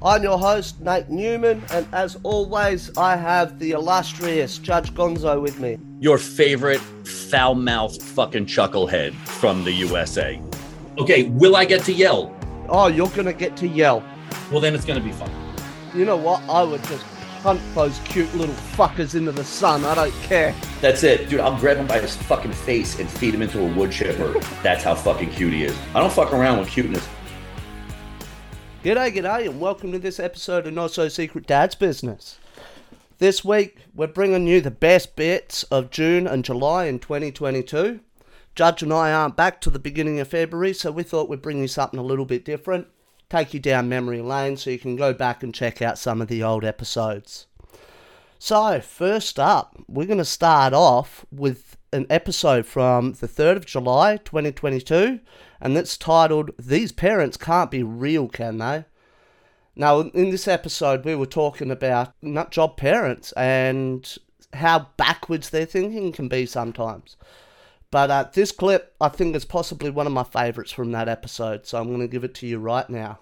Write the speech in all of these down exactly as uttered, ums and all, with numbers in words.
I'm your host, Nate Newman, and as always, I have the illustrious Judge Gonzo with me. Your favorite foul-mouthed fucking chucklehead from the U S A. Okay, will I get to yell? Oh, you're gonna get to yell. Well, then it's gonna be fun. You know what? I would just hunt those cute little fuckers into the sun. I don't care. That's it. Dude, I'll grab him by his fucking face and feed him into a wood chipper. That's how fucking cute he is. I don't fuck around with cuteness. G'day, g'day, and welcome to this episode of Not So Secret Dad's Business. This week, we're bringing you the best bits of June and July in twenty twenty-two. Judge and I aren't back to the beginning of February, so we thought we'd bring you something a little bit different. Take you down memory lane so you can go back and check out some of the old episodes. So, first up, we're going to start off with an episode from the third of July, twenty twenty-two, and it's titled, These Parents Can't Be Real, Can They? Now, in this episode, we were talking about nut job parents and how backwards their thinking can be sometimes. But uh, this clip, I think, is possibly one of my favourites from that episode, so I'm going to give it to you right now.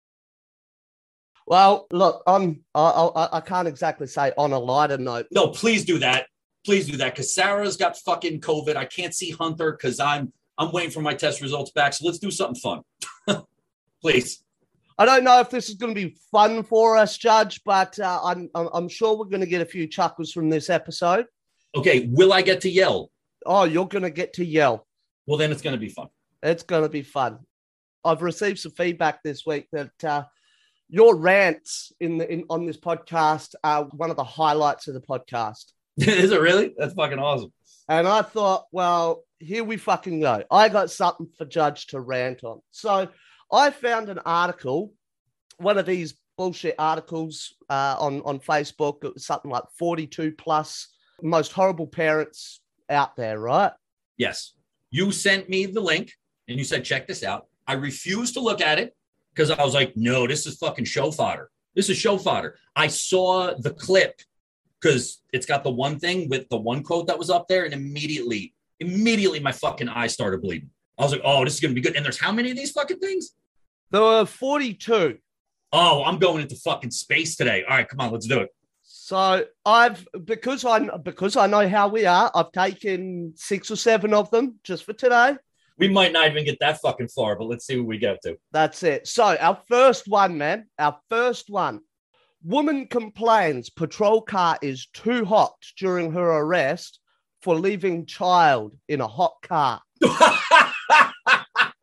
Well, look, I'm, I, I, I can't exactly say on a lighter note. No, please do that. Please do that, because Sarah's got fucking COVID. I can't see Hunter because I'm I'm waiting for my test results back, so let's do something fun. Please. I don't know if this is going to be fun for us, Judge, but uh, I'm, I'm I'm sure we're going to get a few chuckles from this episode. Okay, will I get to yell? Oh, you're going to get to yell. Well, then it's going to be fun. It's going to be fun. I've received some feedback this week that uh, your rants in the in on this podcast are one of the highlights of the podcast. Is it really? That's fucking awesome. And I thought, well, here we fucking go. I got something for Judge to rant on. So I found an article, one of these bullshit articles uh, on, on Facebook. It was something like forty-two plus most horrible parents out there, right? Yes. You sent me the link and you said, check this out. I refused to look at it because I was like, no, this is fucking show fodder. This is show fodder. I saw the clip because it's got the one thing with the one quote that was up there, and immediately, immediately my fucking eyes started bleeding. I was like, oh, this is going to be good. And there's how many of these fucking things? There were forty-two. Oh, I'm going into fucking space today. All right, come on, let's do it. So I've, because I, because I know how we are, I've taken six or seven of them just for today. We might not even get that fucking far, but let's see what we get to. That's it. So our first one, man, our first one. Woman complains patrol car is too hot during her arrest for leaving child in a hot car. Get the fuck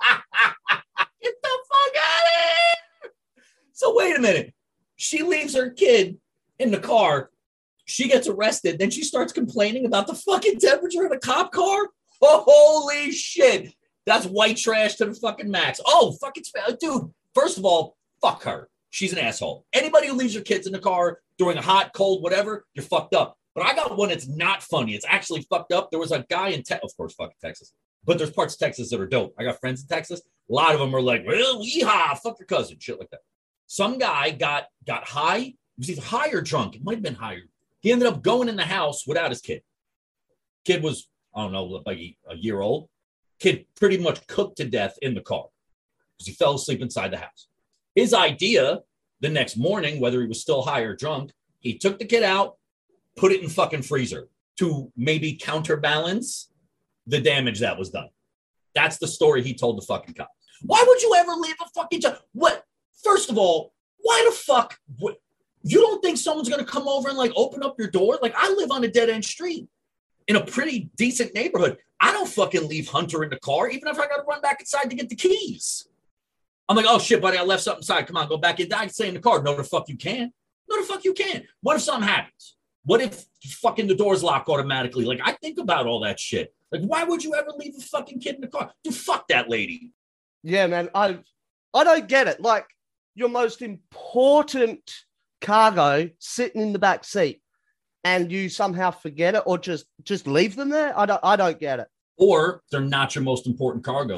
out of here! So wait a minute. She leaves her kid in the car. She gets arrested. Then she starts complaining about the fucking temperature in a cop car. Oh, holy shit. That's white trash to the fucking max. Oh, fucking, dude. First of all, fuck her. She's an asshole. Anybody who leaves your kids in the car during a hot, cold, whatever, you're fucked up. But I got one that's not funny. It's actually fucked up. There was a guy in Texas, of course, fucking Texas. But there's parts of Texas that are dope. I got friends in Texas. A lot of them are like, well, yeehaw, fuck your cousin, shit like that. Some guy got got high. He was either high or drunk. It might have been higher. He ended up going in the house without his kid. Kid was, I don't know, like a, a year old. Kid pretty much cooked to death in the car because he fell asleep inside the house. His idea the next morning, whether he was still high or drunk, he took the kid out, put it in fucking freezer to maybe counterbalance the damage that was done. That's the story he told the fucking cops. Why would you ever leave a fucking job? What? First of all, why the fuck? What? You don't think someone's going to come over and like open up your door? Like, I live on a dead end street in a pretty decent neighborhood. I don't fucking leave Hunter in the car, even if I got to run back inside to get the keys. I'm like, oh shit, buddy, I left something inside. Come on, go back in. I can stay in the car. No, the fuck you can. No, the fuck you can. What if something happens? What if fucking the doors lock automatically? Like, I think about all that shit. Like, why would you ever leave a fucking kid in the car? Dude, fuck that lady. Yeah, man, I I don't get it. Like, your most important cargo sitting in the back seat, and you somehow forget it or just just leave them there? I don't I don't get it. Or they're not your most important cargo.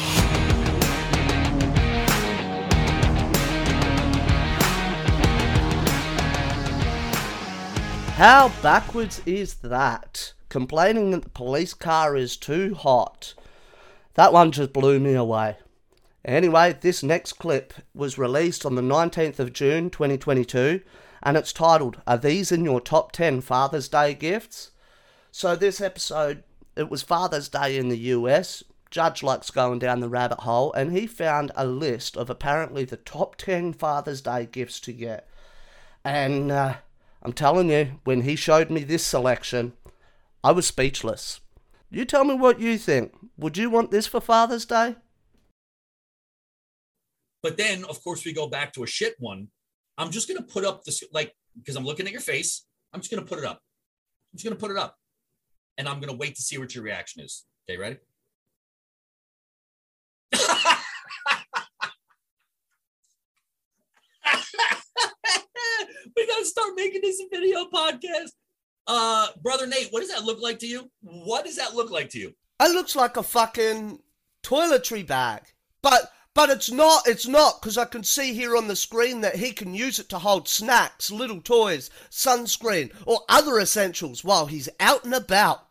How backwards is that? Complaining that the police car is too hot. That one just blew me away. Anyway, this next clip was released on the nineteenth of June twenty twenty-two, and it's titled, Are These in Your Top ten Father's Day Gifts? So this episode, it was Father's Day in the U S. Judge likes going down the rabbit hole, and he found a list of apparently the top ten Father's Day gifts to get. And uh, I'm telling you, when he showed me this selection, I was speechless. You tell me what you think. Would you want this for Father's Day? But then, of course, we go back to a shit one. I'm just going to put up this, like, because I'm looking at your face. I'm just going to put it up. I'm just going to put it up. And I'm going to wait to see what your reaction is. Okay, ready? We got to start making this a video podcast. Uh, Brother Nate, what does that look like to you? What does that look like to you? It looks like a fucking toiletry bag. But... But it's not, it's not, because I can see here on the screen that he can use it to hold snacks, little toys, sunscreen, or other essentials while he's out and about.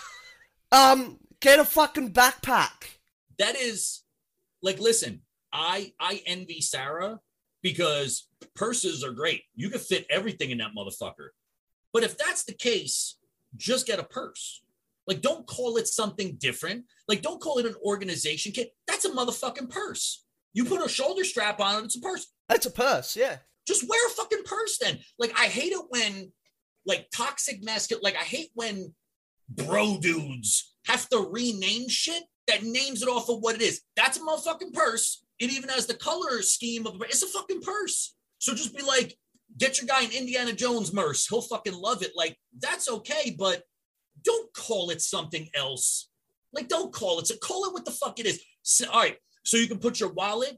um, get a fucking backpack. That is, like, listen, I I envy Sarah because purses are great. You can fit everything in that motherfucker. But if that's the case, just get a purse. Like, don't call it something different. Like, don't call it an organization kit. That's a motherfucking purse. You put a shoulder strap on it, it's a purse. It's a purse, yeah. Just wear a fucking purse then. Like, I hate it when, like, toxic masculine, like, I hate when bro dudes have to rename shit that names it off of what it is. That's a motherfucking purse. It even has the color scheme of, it's a fucking purse. So just be like, get your guy an Indiana Jones merce. He'll fucking love it. Like, that's okay, but don't call it something else. Like, don't call it. So call it what the fuck it is. So, all right. So you can put your wallet,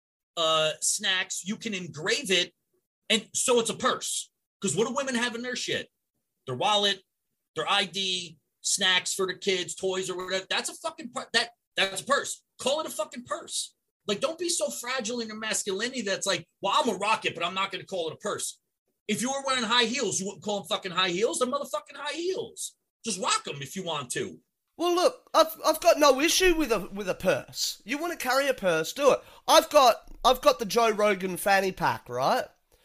uh, snacks. You can engrave it, and so it's a purse. Because what do women have in their shit? Their wallet, their I D, snacks for the kids, toys or whatever. That's a fucking purse. That that's a purse. Call it a fucking purse. Like, don't be so fragile in your masculinity that's like, well, I'm a rocket, but I'm not going to call it a purse. If you were wearing high heels, you wouldn't call them fucking high heels. They're motherfucking high heels. Just rock them if you want to. Well, look, I've I've got no issue with a with a purse. You want to carry a purse, do it. I've got I've got the Joe Rogan fanny pack, right?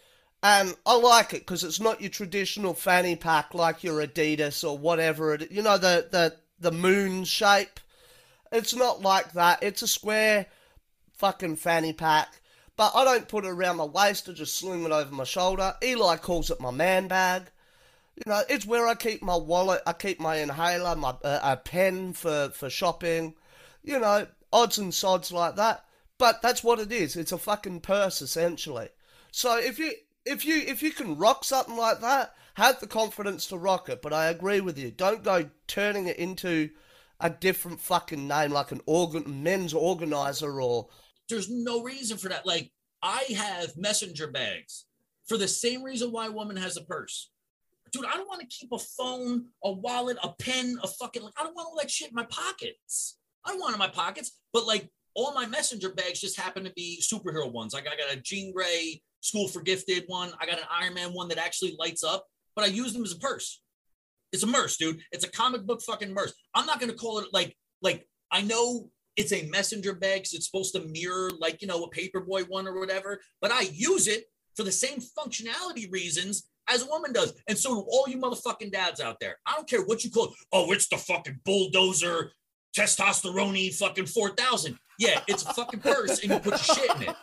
And I like it because it's not your traditional fanny pack like your Adidas or whatever it. You know, the the the moon shape. It's not like that. It's a square fucking fanny pack. But I don't put it around my waist. I just sling it over my shoulder. Eli calls it my man bag. You know, it's where I keep my wallet, I keep my inhaler, my uh, a pen for, for shopping, you know, odds and sods like that. But that's what it is. It's a fucking purse, essentially. So if you if you if you can rock something like that, have the confidence to rock it. But I agree with you. Don't go turning it into a different fucking name like an organ men's organizer or. There's no reason for that. Like, I have messenger bags for the same reason why a woman has a purse. Dude, I don't want to keep a phone, a wallet, a pen, a fucking, like, I don't want all that shit in my pockets. I don't want it in my pockets, but like all my messenger bags just happen to be superhero ones. Like, I got a Jean Grey School for Gifted one. I got an Iron Man one that actually lights up, but I use them as a purse. It's a merce, dude. It's a comic book fucking merce. I'm not going to call it like, like, I know it's a messenger bag because it's supposed to mirror, like, you know, a Paperboy one or whatever, but I use it for the same functionality reasons as a woman does. And so do all you motherfucking dads out there. I don't care what you call it. Oh, it's the fucking bulldozer, testosterone fucking four thousand. Yeah, it's a fucking purse and you put your shit in it.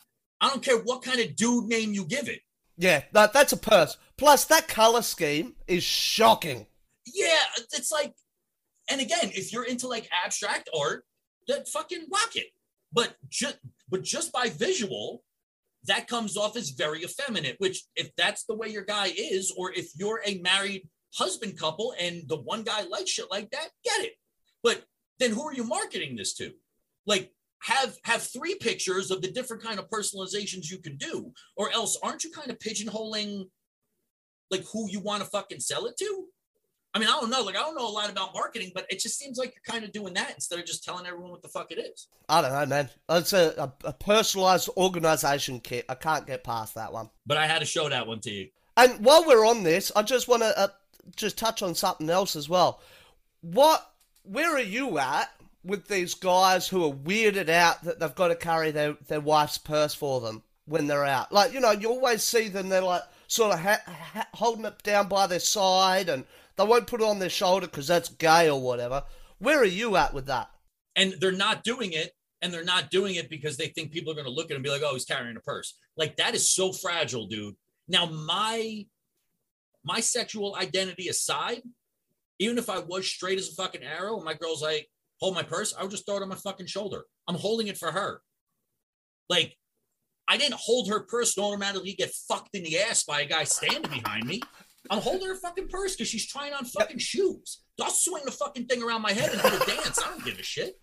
I don't care what kind of dude name you give it. Yeah, that, that's a purse. Plus, that color scheme is shocking. Yeah, it's like, and again, if you're into like abstract art, then fucking rock it. But just, but just by visual, that comes off as very effeminate, which if that's the way your guy is, or if you're a married husband couple and the one guy likes shit like that, get it. But then who are you marketing this to? Like, have have three pictures of the different kind of personalizations you can do, or else aren't you kind of pigeonholing like who you want to fucking sell it to? I mean, I don't know. Like, I don't know a lot about marketing, but it just seems like you're kind of doing that instead of just telling everyone what the fuck it is. I don't know, man. It's a, a, a personalized organization kit. I can't get past that one. But I had to show that one to you. And while we're on this, I just want to uh, just touch on something else as well. What, where are you at with these guys who are weirded out that they've got to carry their, their wife's purse for them when they're out. Like, you know, you always see them, they're like sort of ha- ha- holding it down by their side and they won't put it on their shoulder because that's gay or whatever. Where are you at with that? And they're not doing it. And they're not doing it because they think people are going to look at him and be like, oh, he's carrying a purse. Like, that is so fragile, dude. Now, my my sexual identity aside, even if I was straight as a fucking arrow and my girl's like, hold my purse, I would just throw it on my fucking shoulder. I'm holding it for her. Like, I didn't hold her purse and automatically get fucked in the ass by a guy standing behind me. I'm holding her fucking purse because she's trying on fucking shoes. I'll swing the fucking thing around my head and do a dance. I don't give a shit.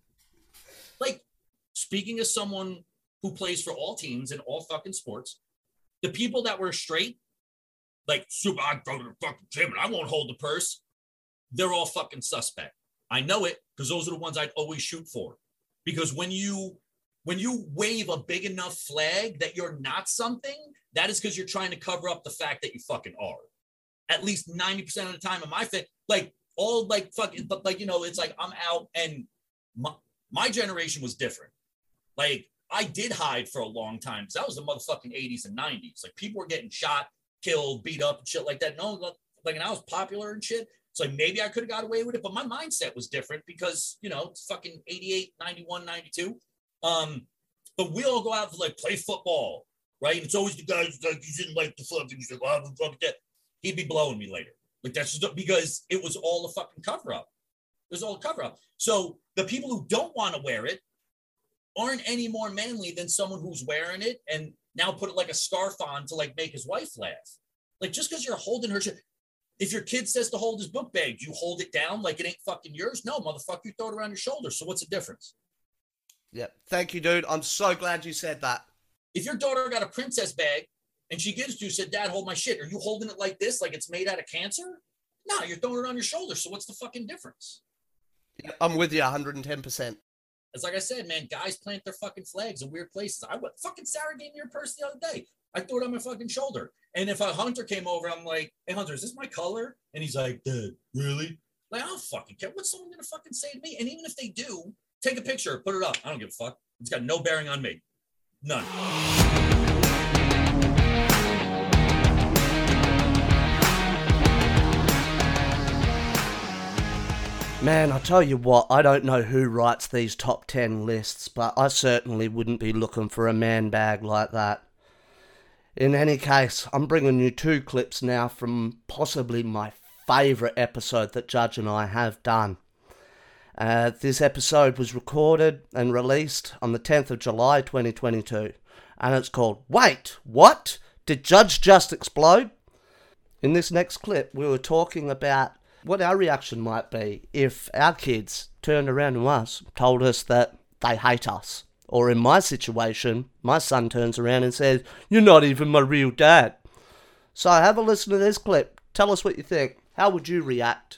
Like, speaking as someone who plays for all teams in all fucking sports, the people that were straight, like, super, I go to the fucking gym and I won't hold the purse, they're all fucking suspect. I know it because those are the ones I'd always shoot for. Because when you when you wave a big enough flag that you're not something, that is because you're trying to cover up the fact that you fucking are. At least ninety percent of the time in my fit, like, all like fucking, but like, you know, it's like I'm out and my, my generation was different. Like, I did hide for a long time because that was the motherfucking eighties and nineties. Like, people were getting shot, killed, beat up and shit like that. No, like, and I was popular and shit. So like, maybe I could have got away with it, but my mindset was different because, you know, it's fucking eighty-eight, ninety-one, ninety-two. Um, but we all go out to like play football, right? And it's always the guys like, you didn't like the fucking, he's like, oh, fuck that. He'd be blowing me later. Like, that's just because it was all a fucking cover up. It was all a cover up. So the people who don't want to wear it aren't any more manly than someone who's wearing it and now put it like a scarf on to like make his wife laugh. Like, just because you're holding her shit. If your kid says to hold his book bag, you hold it down like it ain't fucking yours? No, motherfucker, you throw it around your shoulder. So what's the difference? Yeah. Thank you, dude. I'm so glad you said that. If your daughter got a princess bag and she gives to you, said, Dad, hold my shit. Are you holding it like this, like it's made out of cancer? No, you're throwing it on your shoulder. So what's the fucking difference? Yeah, I'm with you one hundred ten percent. It's like I said, man, guys plant their fucking flags in weird places. I went, fucking Sarah gave me her purse the other day. I threw it on my fucking shoulder. And if a hunter came over, I'm like, hey, Hunter, is this my color? And he's like, Dad, really? Like, I don't fucking care. What's someone going to fucking say to me? And even if they do, take a picture, put it up. I don't give a fuck. It's got no bearing on me. None. Man, I tell you what, I don't know who writes these top ten lists, but I certainly wouldn't be looking for a man bag like that. In any case, I'm bringing you two clips now from possibly my favourite episode that Judge and I have done. Uh, this episode was recorded and released on the tenth of July twenty twenty-two, and it's called Wait, What? Did Judge Just Explode? In this next clip, we were talking about what our reaction might be if our kids turned around to us, told us that they hate us. Or in my situation, my son turns around and says, you're not even my real dad. So have a listen to this clip. Tell us what you think. How would you react?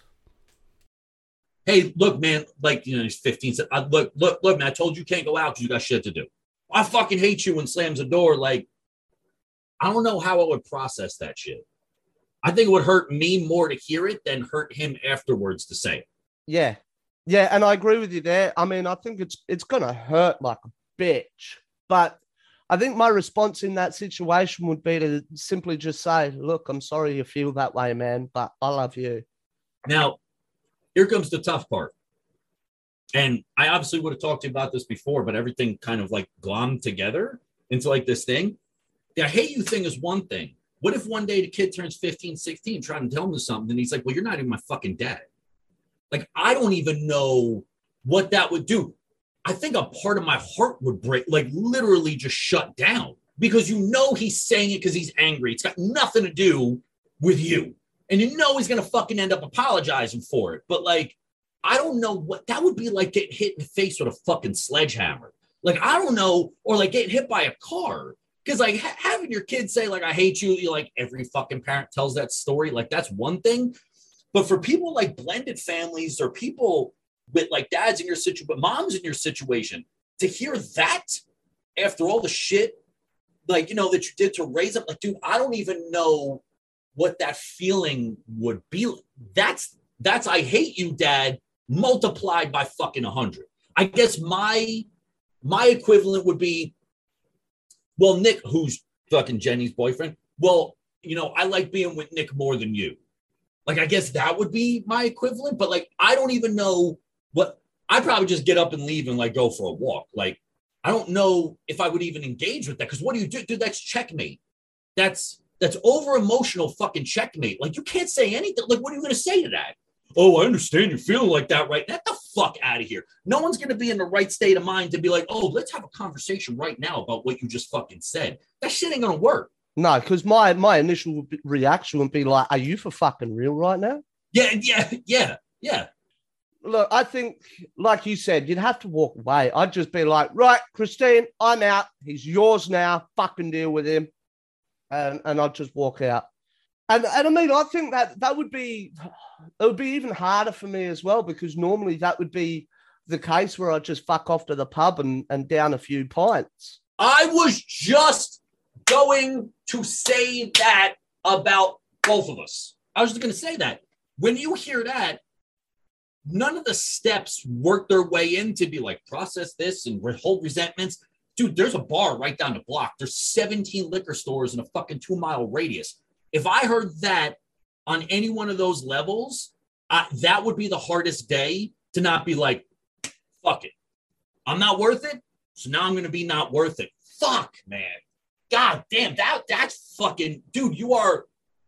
Hey, look, man, like, you know, he's fifteen. I, look, look, look, man, I told you you can't go out because you got shit to do. I fucking hate you and slams the door. Like, I don't know how I would process that shit. I think it would hurt me more to hear it than hurt him afterwards to say it. Yeah. Yeah, and I agree with you there. I mean, I think it's it's going to hurt like a bitch. But I think my response in that situation would be to simply just say, look, I'm sorry you feel that way, man, but I love you. Now, here comes the tough part. And I obviously would have talked to you about this before, but everything kind of like glommed together into like this thing. The I hate you thing is one thing. What if one day the kid turns fifteen, sixteen, trying to tell him something, and he's like, well, you're not even my fucking dad. Like, I don't even know what that would do. I think a part of my heart would break, like literally just shut down, because you know he's saying it because he's angry. It's got nothing to do with you. And you know he's going to fucking end up apologizing for it. But like, I don't know what that would be like getting hit in the face with a fucking sledgehammer. Like, I don't know, or like getting hit by a car. Because like ha- having your kid say like, I hate you, you like every fucking parent tells that story. Like, that's one thing. But for people like blended families or people with like dads in your situation, but moms in your situation, to hear that after all the shit, like, you know, that you did to raise up, like, dude, I don't even know what that feeling would be. That's, that's, I hate you, dad, multiplied by fucking one hundred. I guess my my equivalent would be, well, Nick, who's fucking Jenny's boyfriend. Well, you know, I like being with Nick more than you. Like, I guess that would be my equivalent. But, like, I don't even know what – I'd probably just get up and leave and, like, go for a walk. Like, I don't know if I would even engage with that. Because what do you do? Dude, that's checkmate. That's that's over-emotional fucking checkmate. Like, you can't say anything. Like, what are you going to say to that? Oh, I understand you're feeling like that right now. Get the fuck out of here. No one's going to be in the right state of mind to be like, oh, let's have a conversation right now about what you just fucking said. That shit ain't going to work. No, because my, my initial reaction would be like, are you for fucking real right now? Yeah, yeah, yeah, yeah. Look, I think, like you said, you'd have to walk away. I'd just be like, right, Christine, I'm out. He's yours now. Fucking deal with him. And, and I'd just walk out. And, and I mean, I think that that would be, it would be even harder for me as well, because normally that would be the case where I just fuck off to the pub and, and down a few pints. I was just going to say that about both of us. I was just going to say that. When you hear that, none of the steps work their way in to be like, process this and hold resentments. Dude, there's a bar right down the block. There's seventeen liquor stores in a fucking two mile radius. If I heard that on any one of those levels, uh, that would be the hardest day to not be like, fuck it. I'm not worth it. So now I'm going to be not worth it. Fuck, man. God damn, that that's fucking, dude, you are,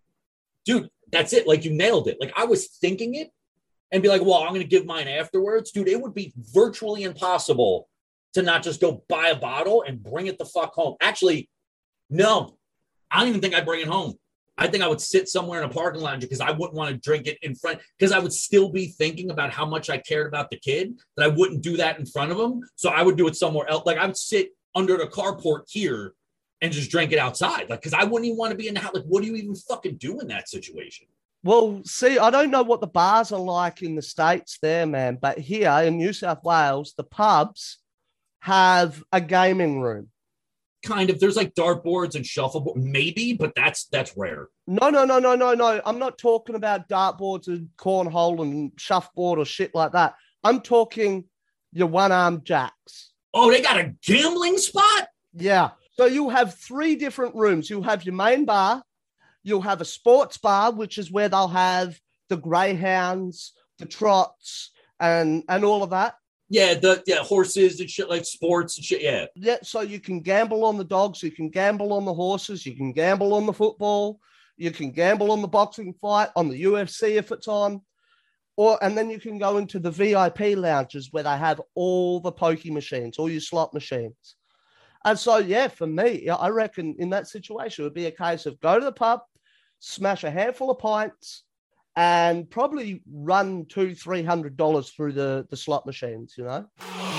dude, that's it. Like, you nailed it. Like, I was thinking it and be like, well, I'm going to give mine afterwards. Dude, it would be virtually impossible to not just go buy a bottle and bring it the fuck home. Actually, no, I don't even think I'd bring it home. I think I would sit somewhere in a parking lot because I wouldn't want to drink it in front, because I would still be thinking about how much I cared about the kid, that I wouldn't do that in front of him. So I would do it somewhere else. Like, I would sit under the carport here and just drink it outside. Like, because I wouldn't even want to be in the house. Like, what do you even fucking do in that situation? Well, see, I don't know what the bars are like in the States there, man. But here in New South Wales, the pubs have a gaming room. Kind of. There's like dartboards and shuffleboard, maybe, but that's that's rare. No, no, no, no, no, no. I'm not talking about dartboards and cornhole and shuffleboard or shit like that. I'm talking your one-armed jacks. Oh, they got a gambling spot? Yeah. So you'll have three different rooms. You'll have your main bar. You'll have a sports bar, which is where they'll have the greyhounds, the trots, and and all of that. Yeah, the yeah, horses and shit, like sports and shit, yeah. Yeah, so you can gamble on the dogs, you can gamble on the horses, you can gamble on the football, you can gamble on the boxing fight, on the U F C if it's on, or and then you can go into the V I P lounges where they have all the pokey machines, all your slot machines. And so, yeah, for me, I reckon in that situation, it would be a case of go to the pub, smash a handful of pints, and probably run two, three hundred dollars through the, the slot machines, you know.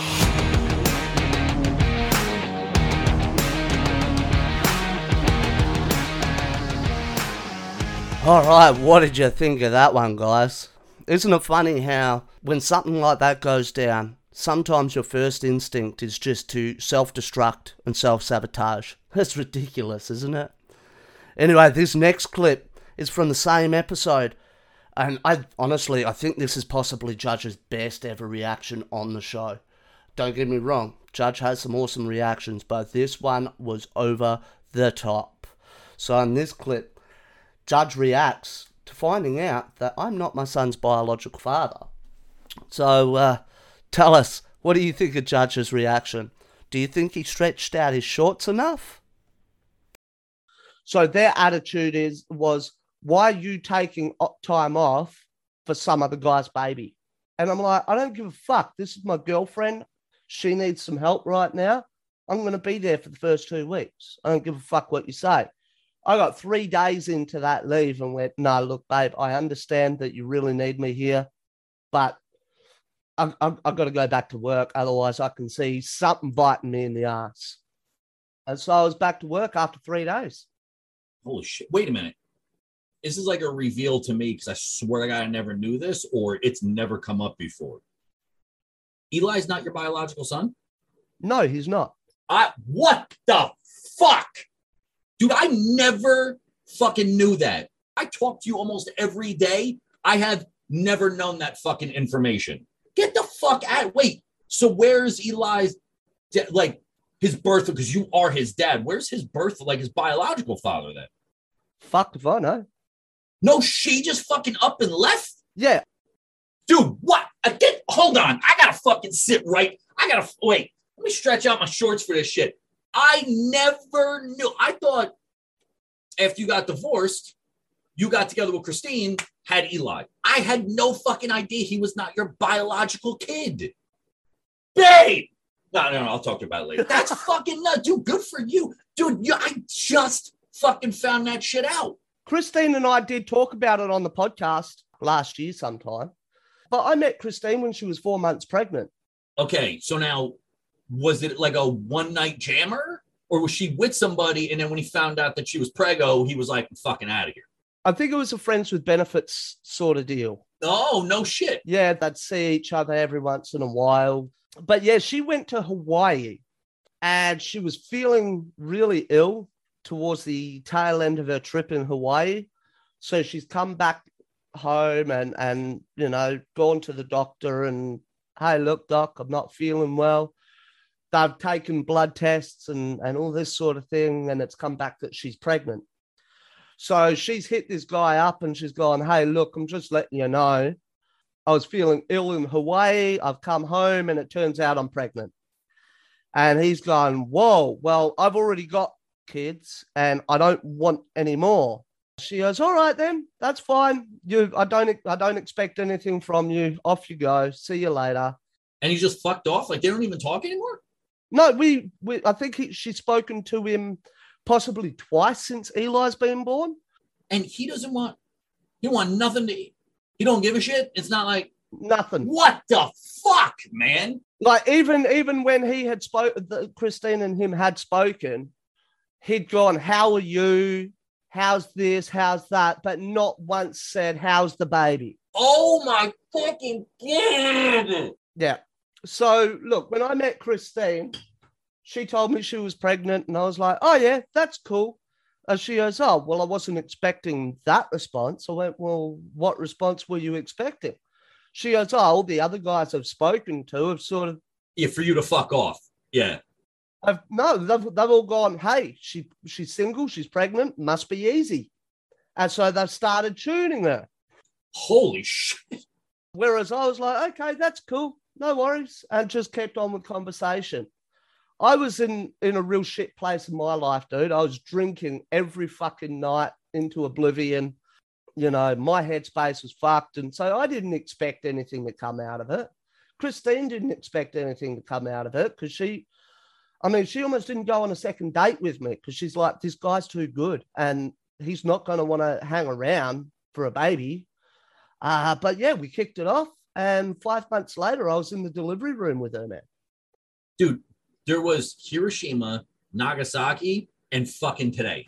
All right, what did you think of that one, guys? Isn't it funny how when something like that goes down, sometimes your first instinct is just to self-destruct and self-sabotage? That's ridiculous, isn't it? Anyway, this next clip is from the same episode. And I honestly, I think this is possibly Judge's best ever reaction on the show. Don't get me wrong, Judge has some awesome reactions, but this one was over the top. So in this clip, Judge reacts to finding out that I'm not my son's biological father. So uh, tell us, what do you think of Judge's reaction? Do you think he stretched out his shorts enough? So their attitude is was, why are you taking time off for some other guy's baby? And I'm like, I don't give a fuck. This is my girlfriend. She needs some help right now. I'm going to be there for the first two weeks. I don't give a fuck what you say. I got three days into that leave and went, no, look, babe, I understand that you really need me here, but I've, I've, I've got to go back to work. Otherwise, I can see something biting me in the ass. And so I was back to work after three days. Holy shit. Wait a minute. This is like a reveal to me because I swear to God I never knew this, or it's never come up before. Eli's not your biological son? No, he's not. I what the fuck? Dude, I never fucking knew that. I talk to you almost every day. I have never known that fucking information. Get the fuck out. Wait, so where's Eli's, de- like, his birth? Because you are his dad. Where's his birth, like, his biological father then? Fuck if I know. No, she just fucking up and left? Yeah. Dude, what? I get, hold on. I gotta fucking sit right. I gotta, wait. Let me stretch out my shorts for this shit. I never knew. I thought after you got divorced, you got together with Christine, had Eli. I had no fucking idea he was not your biological kid. Babe! No, no, no, I'll talk to you about it later. That's fucking nuts. Dude, good for you. Dude, you, I just fucking found that shit out. Christine and I did talk about it on the podcast last year sometime. But I met Christine when she was four months pregnant. Okay, so now, was it like a one-night jammer? Or was she with somebody, and then when he found out that she was preggo, he was like, I'm fucking out of here? I think it was a friends with benefits sort of deal. Oh, no shit. Yeah, they'd see each other every once in a while. But yeah, she went to Hawaii, and she was feeling really ill towards the tail end of her trip in Hawaii. So she's come back home and, and, you know, gone to the doctor and, hey, look, doc, I'm not feeling well. They've taken blood tests and, and all this sort of thing, and it's come back that she's pregnant. So she's hit this guy up and she's gone, hey, look, I'm just letting you know, I was feeling ill in Hawaii. I've come home and it turns out I'm pregnant. And he's gone, whoa, well, I've already got kids and I don't want any more. She goes, all right, then that's fine. You, I don't, I don't expect anything from you. Off you go. See you later. And he just fucked off? Like they don't even talk anymore? No, we, we I think he, she's spoken to him possibly twice since Eli's been born. And he doesn't want, he want nothing to eat. He don't give a shit. It's not like nothing. What the fuck, man? Like even, even when he had spoken, Christine and him had spoken, he'd gone, how are you? How's this? How's that? But not once said, how's the baby? Oh my fucking God. Yeah. So look, when I met Christine, she told me she was pregnant and I was like, oh yeah, that's cool. And she goes, oh, well, I wasn't expecting that response. I went, well, what response were you expecting? She goes, oh, all the other guys I've spoken to have sort of. Yeah, for you to fuck off. Yeah. I've, no, they've, they've all gone, hey, she she's single, she's pregnant, must be easy. And so they've started tuning her. Holy shit. Whereas I was like, okay, that's cool, no worries, and just kept on with conversation. I was in, in a real shit place in my life, dude. I was drinking every fucking night into oblivion. You know, my headspace was fucked. And so I didn't expect anything to come out of it. Christine didn't expect anything to come out of it because she... I mean, she almost didn't go on a second date with me because she's like, this guy's too good and he's not going to want to hang around for a baby. Uh, but yeah, we kicked it off. And five months later, I was in the delivery room with her, man. Dude, there was Hiroshima, Nagasaki, and fucking today.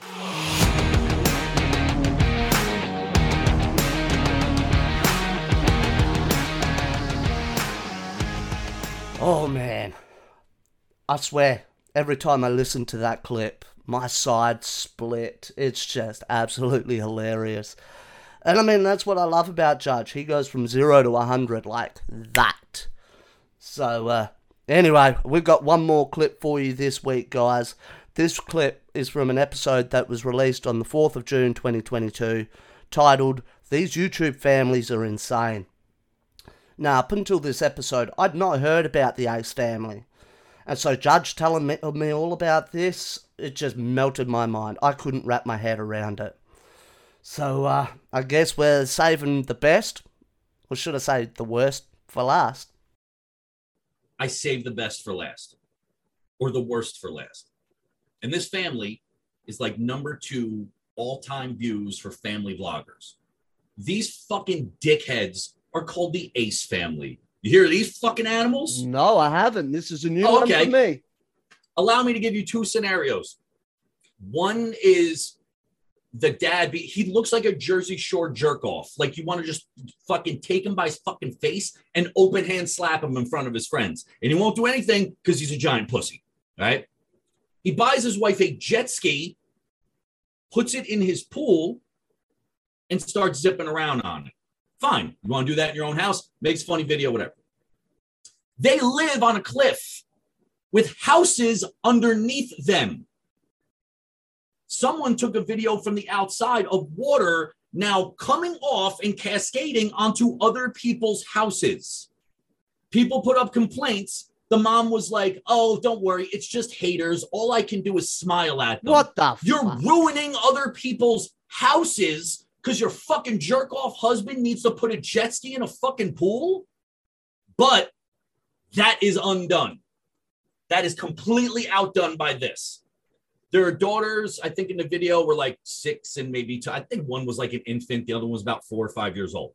Oh, man. I swear, every time I listen to that clip, my sides split. It's just absolutely hilarious. And I mean, that's what I love about Judge. He goes from zero to one hundred like that. So, uh, anyway, we've got one more clip for you this week, guys. This clip is from an episode that was released on the fourth of June twenty twenty-two, titled, These YouTube Families Are Insane. Now, up until this episode, I'd not heard about the Ace family. And so Judge telling me, me all about this, it just melted my mind. I couldn't wrap my head around it. So uh, I guess we're saving the best, or should I say the worst, for last. I saved the best for last, or the worst for last. And this family is like number two all-time views for family vloggers. These fucking dickheads are called the Ace family. You hear these fucking animals? No, I haven't. This is a new oh, okay. one for me. Allow me to give you two scenarios. One is the dad. Be, he looks like a Jersey Shore jerk off. Like you want to just fucking take him by his fucking face and open hand slap him in front of his friends. And he won't do anything because he's a giant pussy. Right? He buys his wife a jet ski, puts it in his pool, and starts zipping around on it. Fine. You want to do that in your own house? Makes a funny video, whatever. They live on a cliff with houses underneath them. Someone took a video from the outside of water now coming off and cascading onto other people's houses. People put up complaints. The mom was like, oh, don't worry. It's just haters. All I can do is smile at them. What the You're fuck? ruining other people's houses because your fucking jerk-off husband needs to put a jet ski in a fucking pool? But that is undone. That is completely outdone by this. Their daughters, I think in the video, were like six and maybe two. I think one was like an infant. The other one was about four or five years old.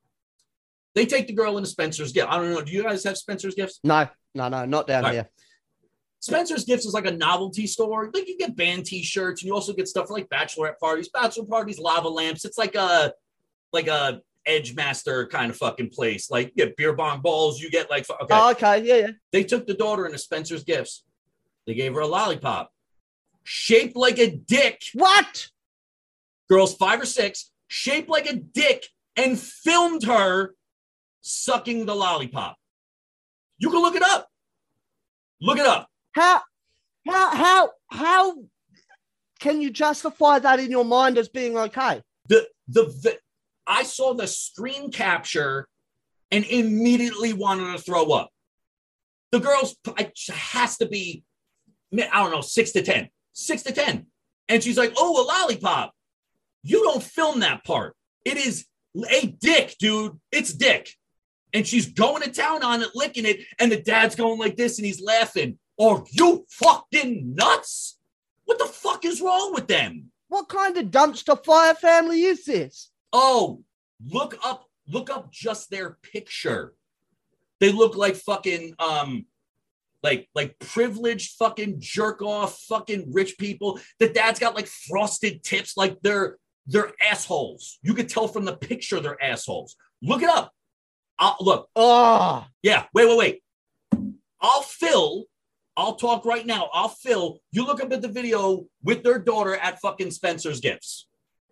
They take the girl into Spencer's Gift. I don't know. Do you guys have Spencer's Gifts? No, no, no, not down Right. here. Spencer's Gifts is like a novelty store. Like you get band T-shirts, and you also get stuff for like bachelorette parties, bachelor parties, lava lamps. It's like a like a Edge Master kind of fucking place. Like you get beer bong balls. You get like okay. Oh, okay, yeah, yeah. They took the daughter into Spencer's Gifts. They gave her a lollipop shaped like a dick. What? Girl's five or six, shaped like a dick, and filmed her sucking the lollipop. You can look it up. Look it up. How, how, how, how can you justify that in your mind as being okay? The, the the I saw the screen capture and immediately wanted to throw up. The girl's has to be, I don't know, six to ten. Six to ten. And she's like, oh, a lollipop. You don't film that part. It is a dick, dude. It's dick. And she's going to town on it, licking it, and the dad's going like this, and he's laughing. Are you fucking nuts? What the fuck is wrong with them? What kind of dumpster fire family is this? Oh, look up, look up just their picture. They look like fucking, um, like, like privileged fucking jerk off fucking rich people. The dad's got like frosted tips, like they're they're assholes. You could tell from the picture they're assholes. Look it up. I'll, look. Oh, Yeah. Wait, wait, wait. I'll fill. I'll talk right now. I'll fill. You look up at the video with their daughter at fucking Spencer's Gifts.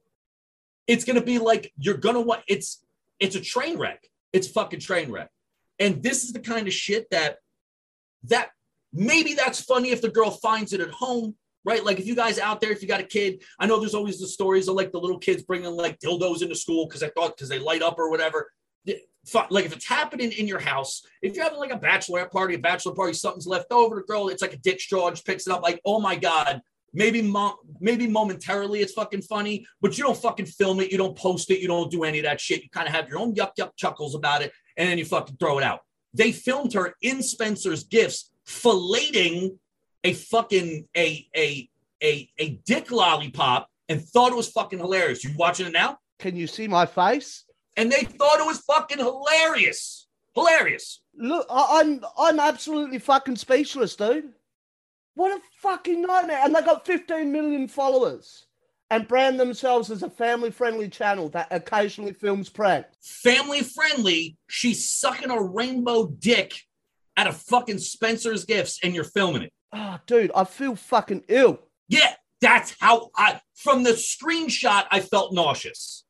It's gonna be like you're gonna want. It's it's a train wreck. It's fucking train wreck. And this is the kind of shit that that maybe that's funny if the girl finds it at home, right? Like if you guys out there, if you got a kid, I know there's always the stories of like the little kids bringing like dildos into school because I thought because they light up or whatever. Like if it's happening in your house, if you're having like a bachelorette party, a bachelor party, something's left over, the girl, it's like a dick straw, and she picks it up like, oh my God, maybe mo- maybe momentarily it's fucking funny, but you don't fucking film it, you don't post it, you don't do any of that shit. You kind of have your own yuck yuck chuckles about it, and then you fucking throw it out. They filmed her in Spencer's Gifts filleting a fucking a a a a dick lollipop and thought it was fucking hilarious. You watching it now? can you see my face? And they thought it was fucking hilarious. Hilarious. Look, I, I'm I'm absolutely fucking speechless, dude. What a fucking nightmare. And they got fifteen million followers and brand themselves as a family-friendly channel that occasionally films pranks. Family friendly. She's sucking a rainbow dick at a fucking Spencer's Gifts and you're filming it. Oh, dude, I feel fucking ill. Yeah, that's how I, from the screenshot, I felt nauseous.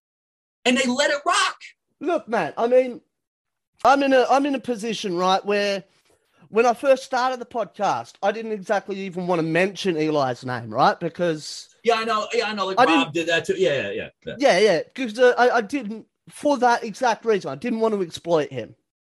And they let it rock. Look, man, I mean, I'm in a I'm in a position, right, where when I first started the podcast, I didn't exactly even want to mention Eli's name, right? Because Yeah, I know. Yeah, I know. Like I Rob did that too. Yeah, yeah, yeah. yeah. yeah, yeah, because uh, I, I didn't, for that exact reason, I didn't want to exploit him.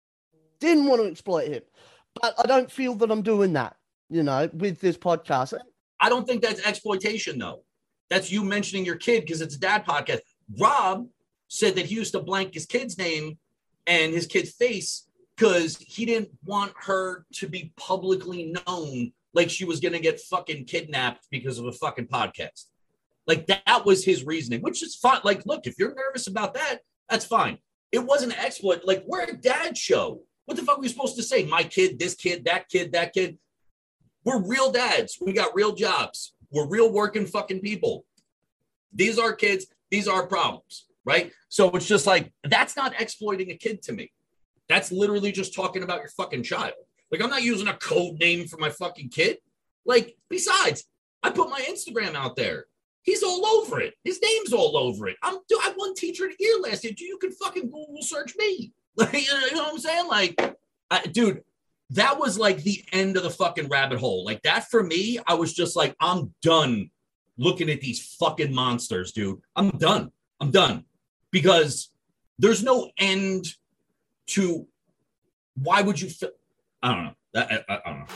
Didn't want to exploit him. But I don't feel that I'm doing that, you know, with this podcast. I don't think that's exploitation, though. That's you mentioning your kid because it's a dad podcast. Rob said that he used to blank his kid's name and his kid's face because he didn't want her to be publicly known like she was going to get fucking kidnapped because of a fucking podcast. Like that was his reasoning, which is fine. Like, look, if you're nervous about that, that's fine. It wasn't an exploit. Like, we're a dad show. What the fuck are we supposed to say? My kid, this kid, that kid, that kid. We're real dads. We got real jobs. We're real working fucking people. These are kids. These are problems, right? So it's just like, that's not exploiting a kid to me. That's literally just talking about your fucking child. Like, I'm not using a code name for my fucking kid. Like, besides, I put my Instagram out there. He's all over it. His name's all over it. I'm, I won Teacher of the Year last year. You can fucking Google search me. Like, you know what I'm saying? Like, I, dude, that was like the end of the fucking rabbit hole. Like that for me, I was just like, I'm done looking at these fucking monsters, dude. I'm done. I'm done. Because there's no end to why would you feel? I don't know. I, I, I don't know.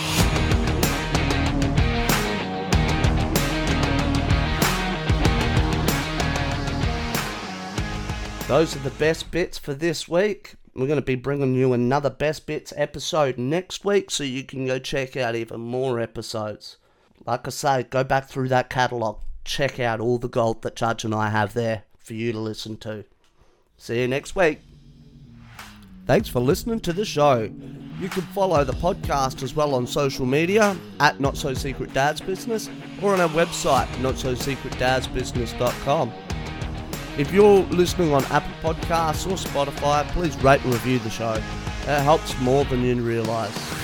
Those are the best bits for this week. We're going to be bringing you another Best Bits episode next week, so you can go check out even more episodes. Like I say, go back through that catalogue. Check out all the gold that Judge and I have there for you to listen to. See you next week. Thanks for listening to the show. You can follow the podcast as well on social media at Not So Secret Dad's Business or on our website, not so secret dads business dot com. If you're listening on Apple Podcasts or Spotify, please rate and review the show. It helps more than you realise.